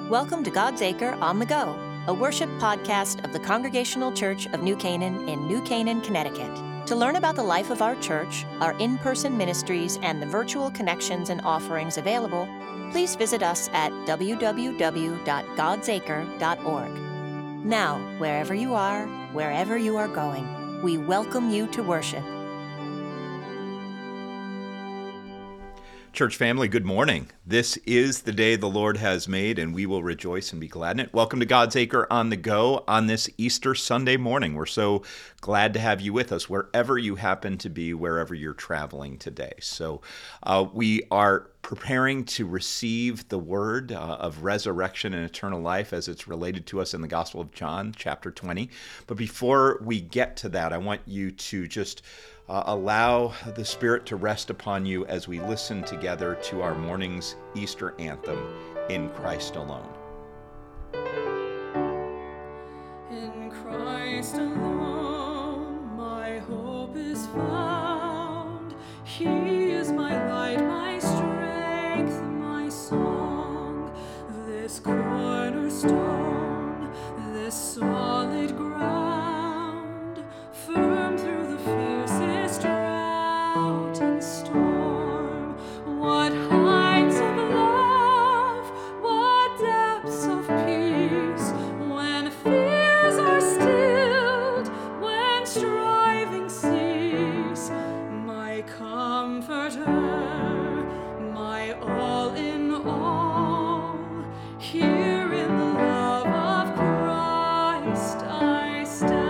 Welcome to God's Acre on the Go, a worship podcast of the Congregational Church of New Canaan in New Canaan, Connecticut. To learn about the life of our church, our in-person ministries, and the virtual connections and offerings available, please visit us at www.godsacre.org. Now, wherever you are going, we welcome you to worship. Church family, good morning. This is the day the Lord has made, and we will rejoice and be glad in it. Welcome to God's Acre on the Go on this Easter Sunday morning. We're so glad to have you with us wherever you happen to be, wherever you're traveling today. So we are preparing to receive the word of resurrection and eternal life as it's related to us in the Gospel of John, chapter 20. But before we get to that, I want you to just allow the Spirit to rest upon you as we listen together to our morning's Easter anthem, In Christ Alone. In Christ alone, my hope is found. He is my light, my strength, my song. This cornerstone, this solid ground, firm through the fiercest drought and storm. What heights of love, what depths of peace, when fears are stilled, when striving cease. My comforter, my all in all, here in the love of Christ I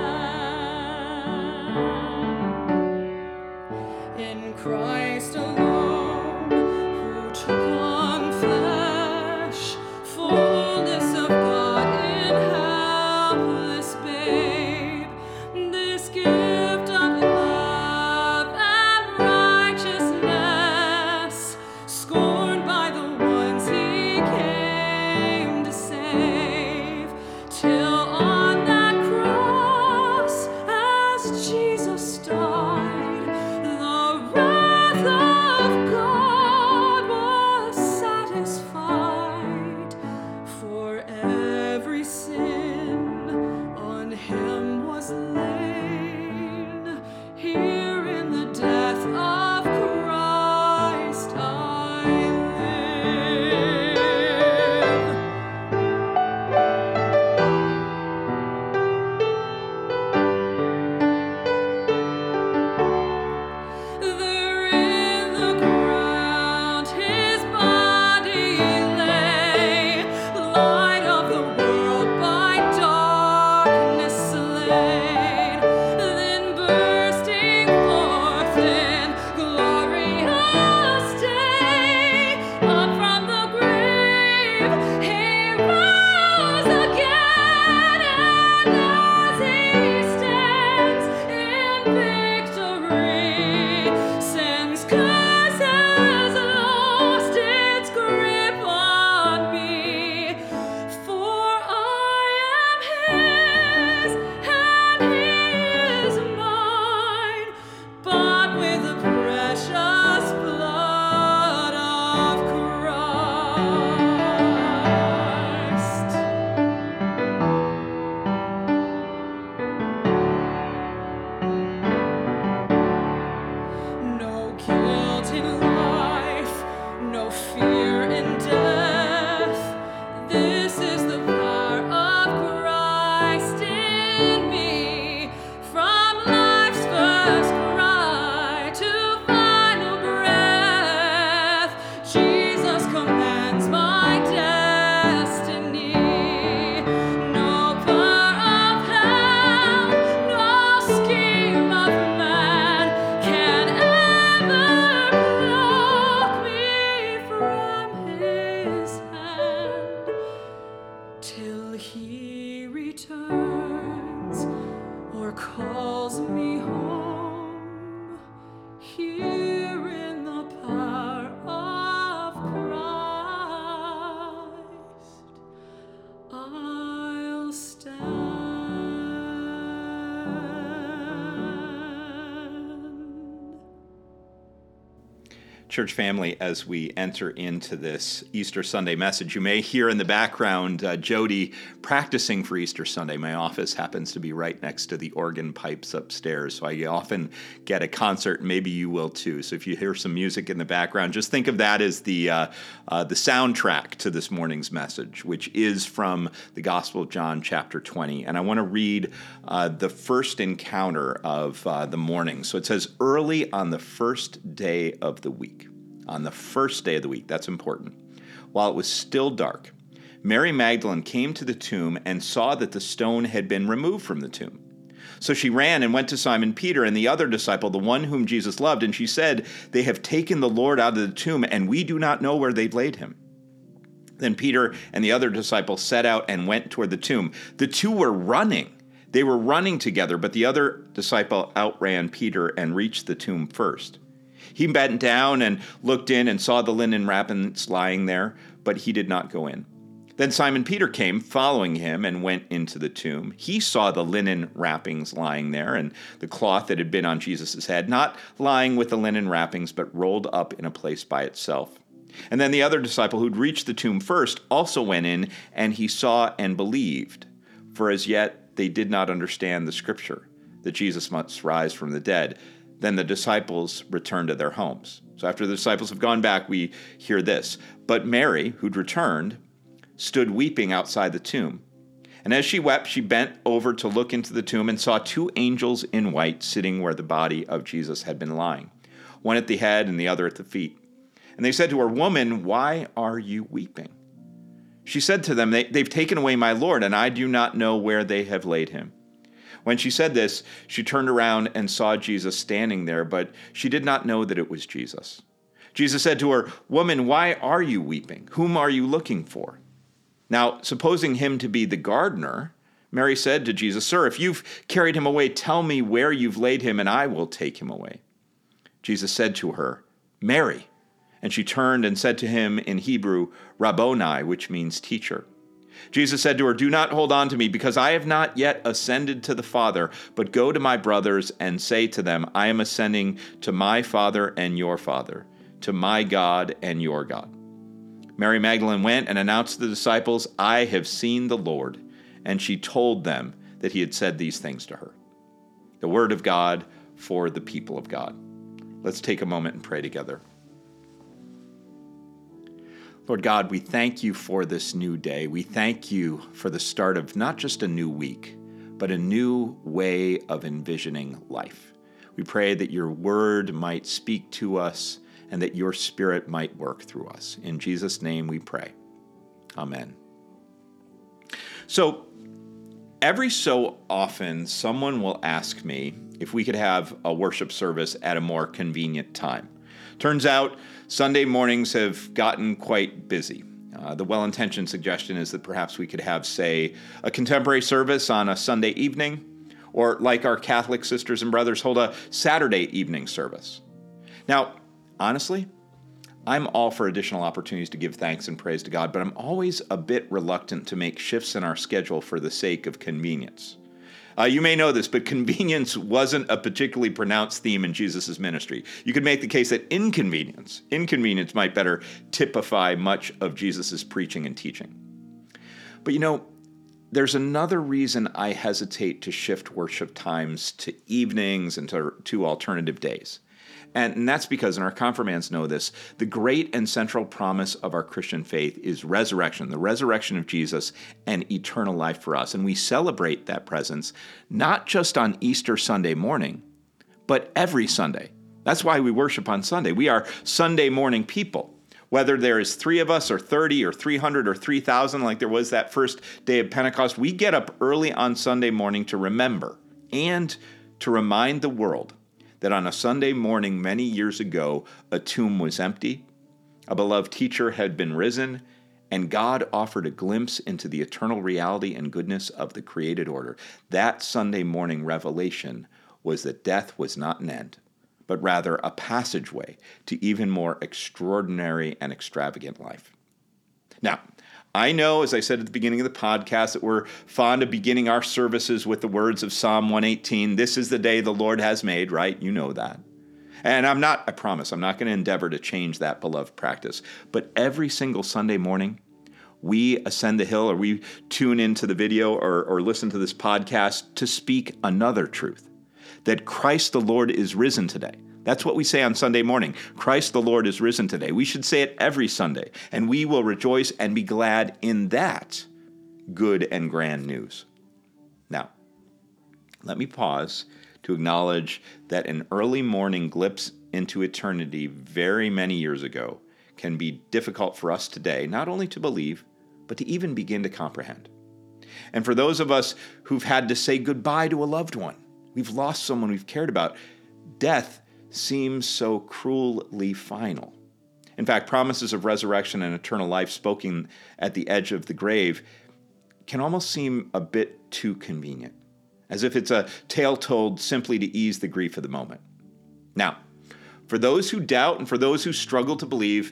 stand. In Christ alone, who took on flesh, fullness of God in helpless babe, this gift of love and righteousness, scorned by the ones he came to save, till on that cross, as Jesus died, the wrath of God was satisfied. For every sin on him was laid. Here in the death of Christ I live. There in the ground his body lay, light of the world by darkness slain, then bursting forth in glorious day, up from the grave he rose again, and as he stands in victory, sin's curse has lost its grip on me. For I am his, and he is mine, bought with the precious blood of Christ. No guilt in life, no fear in death. This is the power of Christ in me. From life's first cry to final breath, Jesus commands my destiny. No power of hell, no scheme of man can ever pluck me from His Church family, as we enter into this Easter Sunday message, you may hear in the background Jody practicing for Easter Sunday. My office happens to be right next to the organ pipes upstairs, so I often get a concert. Maybe you will too. So if you hear some music in the background, just think of that as the soundtrack to this morning's message, which is from the Gospel of John, chapter 20. And I want to read the first encounter of the morning. So it says, early on the first day of the week. On the first day of the week, that's important. While it was still dark, Mary Magdalene came to the tomb and saw that the stone had been removed from the tomb. So she ran and went to Simon Peter and the other disciple, the one whom Jesus loved, and she said, "They have taken the Lord out of the tomb, and we do not know where they've laid him." Then Peter and the other disciple set out and went toward the tomb. The two were running. They were running together, but the other disciple outran Peter and reached the tomb first. He bent down and looked in and saw the linen wrappings lying there, but he did not go in. Then Simon Peter came, following him, and went into the tomb. He saw the linen wrappings lying there and the cloth that had been on Jesus' head, not lying with the linen wrappings, but rolled up in a place by itself. And then the other disciple who'd reached the tomb first also went in, and he saw and believed, for as yet they did not understand the scripture, that Jesus must rise from the dead. Then the disciples returned to their homes. So after the disciples have gone back, we hear this. But Mary, who'd returned, stood weeping outside the tomb. And as she wept, she bent over to look into the tomb and saw two angels in white sitting where the body of Jesus had been lying, one at the head and the other at the feet. And they said to her, "Woman, why are you weeping?" She said to them, They've taken away my Lord, and I do not know where they have laid him." When she said this, she turned around and saw Jesus standing there, but she did not know that it was Jesus. Jesus said to her, "Woman, why are you weeping? Whom are you looking for?" Now, supposing him to be the gardener, Mary said to Jesus, "Sir, if you've carried him away, tell me where you've laid him, and I will take him away." Jesus said to her, "Mary." And she turned and said to him in Hebrew, "Rabboni," which means teacher. Jesus said to her, "Do not hold on to me, because I have not yet ascended to the Father, but go to my brothers and say to them, I am ascending to my Father and your Father, to my God and your God." Mary Magdalene went and announced to the disciples, "I have seen the Lord." And she told them that he had said these things to her. The word of God for the people of God. Let's take a moment and pray together. Lord God, we thank you for this new day. We thank you for the start of not just a new week, but a new way of envisioning life. We pray that your word might speak to us and that your spirit might work through us. In Jesus' name we pray. Amen. So, every so often, someone will ask me if we could have a worship service at a more convenient time. Turns out, Sunday mornings have gotten quite busy. The well-intentioned suggestion is that perhaps we could have, say, a contemporary service on a Sunday evening, or like our Catholic sisters and brothers, hold a Saturday evening service. Now, honestly, I'm all for additional opportunities to give thanks and praise to God, but I'm always a bit reluctant to make shifts in our schedule for the sake of convenience. You may know this, but convenience wasn't a particularly pronounced theme in Jesus' ministry. You could make the case that inconvenience might better typify much of Jesus' preaching and teaching. But there's another reason I hesitate to shift worship times to evenings and to alternative days. And that's because, and our confirmands know this, the great and central promise of our Christian faith is resurrection, the resurrection of Jesus and eternal life for us. And we celebrate that presence not just on Easter Sunday morning, but every Sunday. That's why we worship on Sunday. We are Sunday morning people. Whether there is 3 of us or 30 or 300 or 3,000 like there was that first day of Pentecost, we get up early on Sunday morning to remember and to remind the world that on a Sunday morning many years ago, a tomb was empty, a beloved teacher had been risen, and God offered a glimpse into the eternal reality and goodness of the created order. That Sunday morning revelation was that death was not an end, but rather a passageway to even more extraordinary and extravagant life. Now, I know, as I said at the beginning of the podcast, that we're fond of beginning our services with the words of Psalm 118, "This is the day the Lord has made," right? You know that. And I promise, I'm not going to endeavor to change that beloved practice. But every single Sunday morning, we ascend the hill or we tune into the video or listen to this podcast to speak another truth, that Christ the Lord is risen today. That's what we say on Sunday morning. Christ the Lord is risen today. We should say it every Sunday, and we will rejoice and be glad in that good and grand news. Now, let me pause to acknowledge that an early morning glimpse into eternity very many years ago can be difficult for us today, not only to believe, but to even begin to comprehend. And for those of us who've had to say goodbye to a loved one, we've lost someone we've cared about, death seems so cruelly final. In fact, promises of resurrection and eternal life spoken at the edge of the grave can almost seem a bit too convenient, as if it's a tale told simply to ease the grief of the moment. Now, for those who doubt and for those who struggle to believe,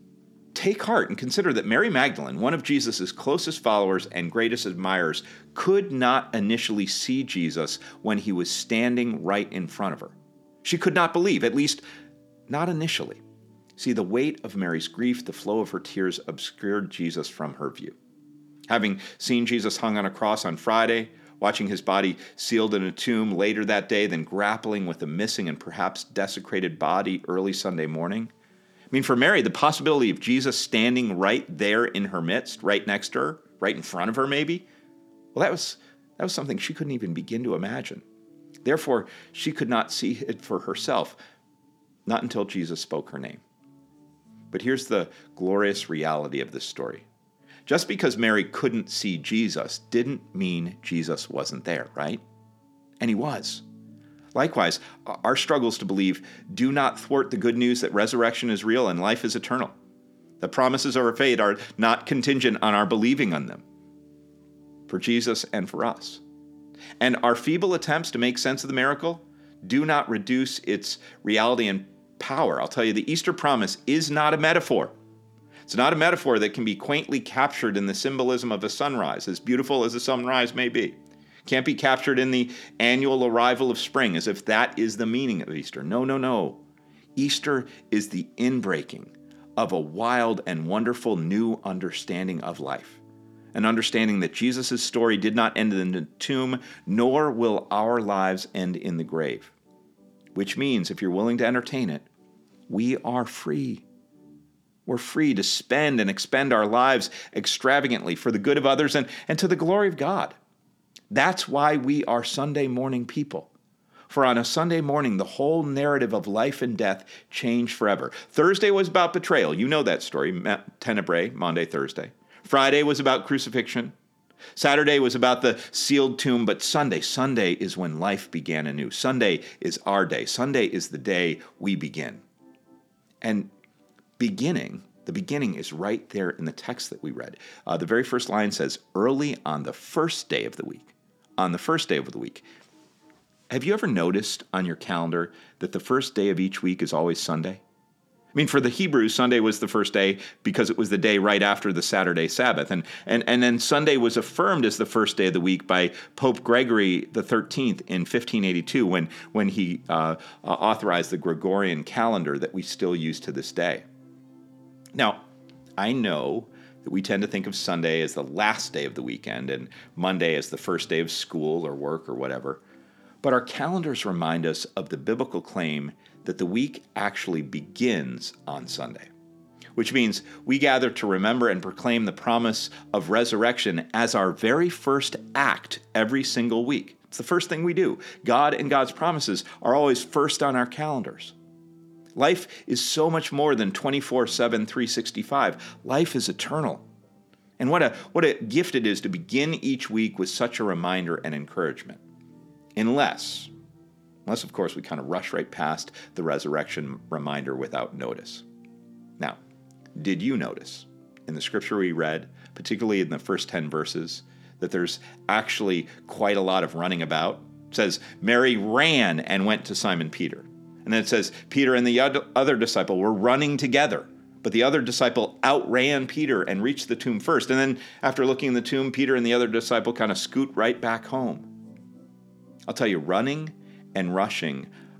take heart and consider that Mary Magdalene, one of Jesus' closest followers and greatest admirers, could not initially see Jesus when he was standing right in front of her. She could not believe, at least not initially. See, the weight of Mary's grief, the flow of her tears obscured Jesus from her view. Having seen Jesus hung on a cross on Friday, watching his body sealed in a tomb later that day, then grappling with a missing and perhaps desecrated body early Sunday morning. I mean, for Mary, the possibility of Jesus standing right there in her midst, right next to her, right in front of her maybe, well, that was something she couldn't even begin to imagine. Therefore, she could not see it for herself, not until Jesus spoke her name. But here's the glorious reality of this story. Just because Mary couldn't see Jesus didn't mean Jesus wasn't there, right? And he was. Likewise, our struggles to believe do not thwart the good news that resurrection is real and life is eternal. The promises of our faith are not contingent on our believing on them, for Jesus and for us. And our feeble attempts to make sense of the miracle do not reduce its reality and power. I'll tell you, the Easter promise is not a metaphor. It's not a metaphor that can be quaintly captured in the symbolism of a sunrise, as beautiful as a sunrise may be. Can't be captured in the annual arrival of spring, as if that is the meaning of Easter. No. Easter is the inbreaking of a wild and wonderful new understanding of life. An understanding that Jesus' story did not end in the tomb, nor will our lives end in the grave. Which means, if you're willing to entertain it, we are free. We're free to spend and expend our lives extravagantly for the good of others and to the glory of God. That's why we are Sunday morning people. For on a Sunday morning, the whole narrative of life and death changed forever. Thursday was about betrayal. You know that story, Tenebrae, Maundy, Thursday. Friday was about crucifixion. Saturday was about the sealed tomb, but Sunday is when life began anew. Sunday is our day. Sunday is the day we begin. And the beginning is right there in the text that we read. The very first line says, early on the first day of the week. On the first day of the week. Have you ever noticed on your calendar that the first day of each week is always Sunday? I mean, for the Hebrews, Sunday was the first day because it was the day right after the Saturday Sabbath. And then Sunday was affirmed as the first day of the week by Pope Gregory XIII in 1582 when he authorized the Gregorian calendar that we still use to this day. Now, I know that we tend to think of Sunday as the last day of the weekend and Monday as the first day of school or work or whatever. But our calendars remind us of the biblical claim that the week actually begins on Sunday, which means we gather to remember and proclaim the promise of resurrection as our very first act every single week. It's the first thing we do. God and God's promises are always first on our calendars. Life is so much more than 24/7, 365. Life is eternal. And what a gift it is to begin each week with such a reminder and encouragement. Unless, of course, we kind of rush right past the resurrection reminder without notice. Now, did you notice in the scripture we read, particularly in the first 10 verses, that there's actually quite a lot of running about? It says, Mary ran and went to Simon Peter. And then it says, Peter and the other disciple were running together. But the other disciple outran Peter and reached the tomb first. And then after looking in the tomb, Peter and the other disciple kind of scoot right back home. I'll tell you, running and rushing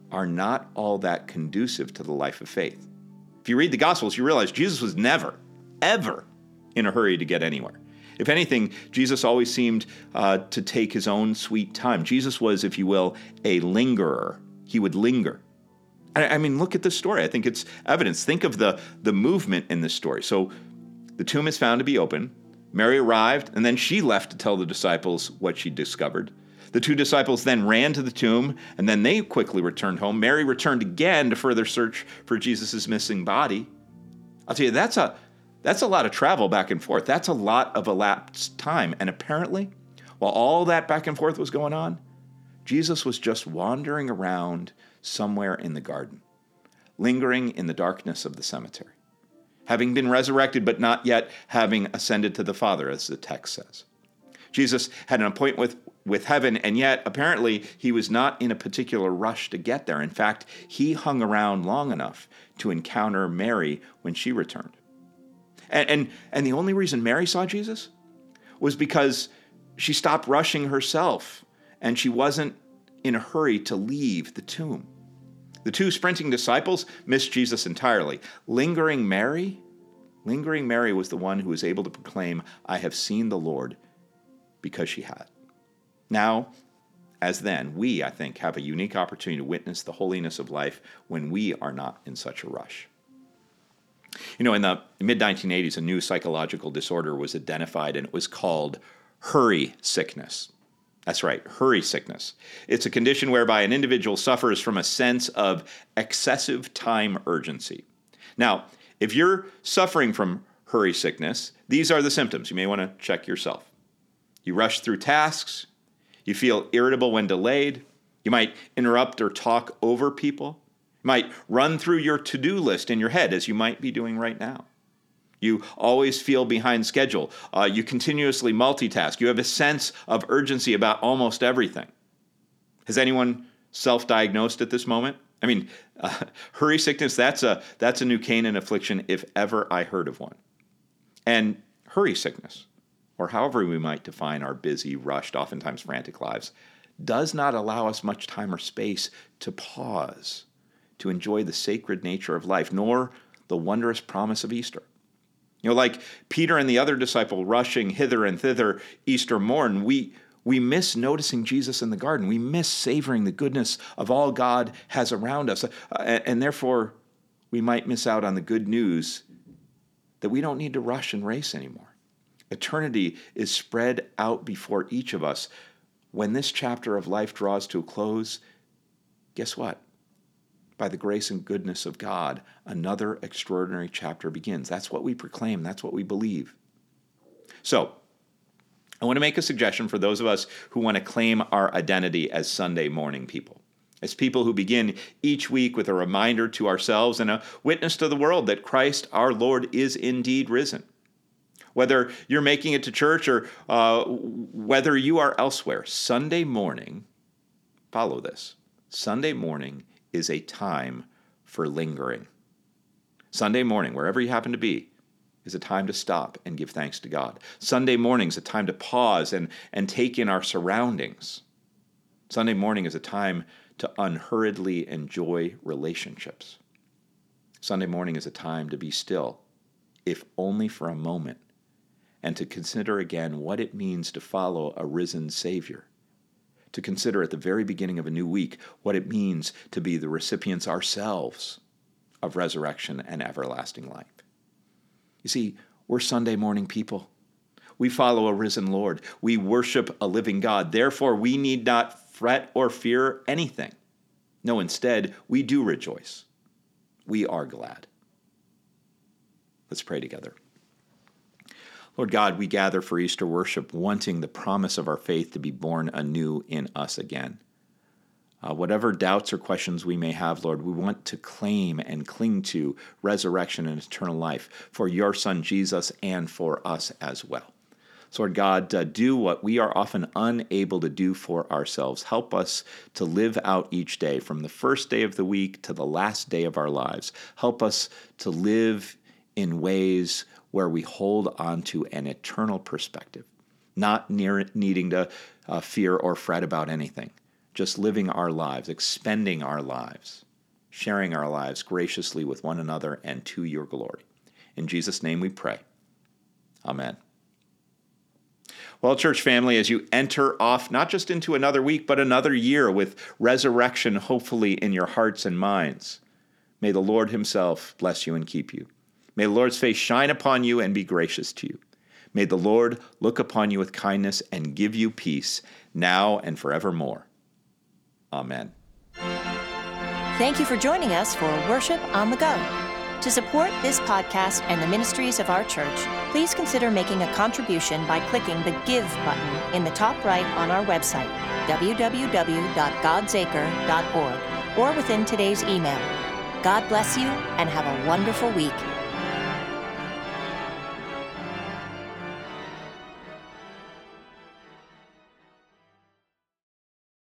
are not all that conducive to the life of faith. If you read the Gospels, you realize Jesus was never, ever in a hurry to get anywhere. If anything, Jesus always seemed to take his own sweet time. Jesus was, if you will, a lingerer. He would linger. I mean, look at this story. I think it's evidence. Think of the movement in this story. So the tomb is found to be open. Mary arrived, and then she left to tell the disciples what she discovered. The two disciples then ran to the tomb, and then they quickly returned home. Mary returned again to further search for Jesus' missing body. I'll tell you, that's a lot of travel back and forth. That's a lot of elapsed time. And apparently, while all that back and forth was going on, Jesus was just wandering around somewhere in the garden, lingering in the darkness of the cemetery, having been resurrected but not yet having ascended to the Father, as the text says. Jesus had an appointment with heaven, and yet apparently he was not in a particular rush to get there. In fact, he hung around long enough to encounter Mary when she returned. And the only reason Mary saw Jesus was because she stopped rushing herself, and she wasn't in a hurry to leave the tomb. The two sprinting disciples missed Jesus entirely. Lingering Mary was the one who was able to proclaim, "I have seen the Lord," because she had. Now, as then, we, I think, have a unique opportunity to witness the holiness of life when we are not in such a rush. You know, in the mid-1980s, a new psychological disorder was identified, and it was called hurry sickness. That's right, hurry sickness. It's a condition whereby an individual suffers from a sense of excessive time urgency. Now, if you're suffering from hurry sickness, these are the symptoms. You may want to check yourself. You rush through tasks. You feel irritable when delayed. You might interrupt or talk over people. You might run through your to-do list in your head, as you might be doing right now. You always feel behind schedule. You continuously multitask. You have a sense of urgency about almost everything. Has anyone self-diagnosed at this moment? I mean, hurry sickness, that's a New Canaan affliction if ever I heard of one. And hurry sickness, or however we might define our busy, rushed, oftentimes frantic lives, does not allow us much time or space to pause, to enjoy the sacred nature of life, nor the wondrous promise of Easter. You know, like Peter and the other disciple rushing hither and thither Easter morn, we miss noticing Jesus in the garden. We miss savoring the goodness of all God has around us. And therefore, we might miss out on the good news that we don't need to rush and race anymore. Eternity is spread out before each of us. When this chapter of life draws to a close, guess what? By the grace and goodness of God, another extraordinary chapter begins. That's what we proclaim. That's what we believe. So, I want to make a suggestion for those of us who want to claim our identity as Sunday morning people, as people who begin each week with a reminder to ourselves and a witness to the world that Christ, our Lord, is indeed risen. Whether you're making it to church or whether you are elsewhere, Sunday morning, follow this, Sunday morning is a time for lingering. Sunday morning, wherever you happen to be, is a time to stop and give thanks to God. Sunday morning is a time to pause and take in our surroundings. Sunday morning is a time to unhurriedly enjoy relationships. Sunday morning is a time to be still, if only for a moment, and to consider again what it means to follow a risen Savior. To consider at the very beginning of a new week what it means to be the recipients ourselves of resurrection and everlasting life. You see, we're Sunday morning people. We follow a risen Lord. We worship a living God. Therefore, we need not fret or fear anything. No, instead, we do rejoice. We are glad. Let's pray together. Lord God, we gather for Easter worship, wanting the promise of our faith to be born anew in us again. Whatever doubts or questions we may have, Lord, we want to claim and cling to resurrection and eternal life for your Son, Jesus, and for us as well. So, Lord God, do what we are often unable to do for ourselves. Help us to live out each day from the first day of the week to the last day of our lives. Help us to live in ways where we hold on to an eternal perspective, not needing to fear or fret about anything, just living our lives, expending our lives, sharing our lives graciously with one another and to your glory. In Jesus' name we pray. Amen. Well, church family, as you enter off not just into another week, but another year with resurrection hopefully in your hearts and minds, may the Lord himself bless you and keep you. May the Lord's face shine upon you and be gracious to you. May the Lord look upon you with kindness and give you peace now and forevermore. Amen. Thank you for joining us for Worship on the Go. To support this podcast and the ministries of our church, please consider making a contribution by clicking the Give button in the top right on our website, www.godsacre.org, or within today's email. God bless you and have a wonderful week.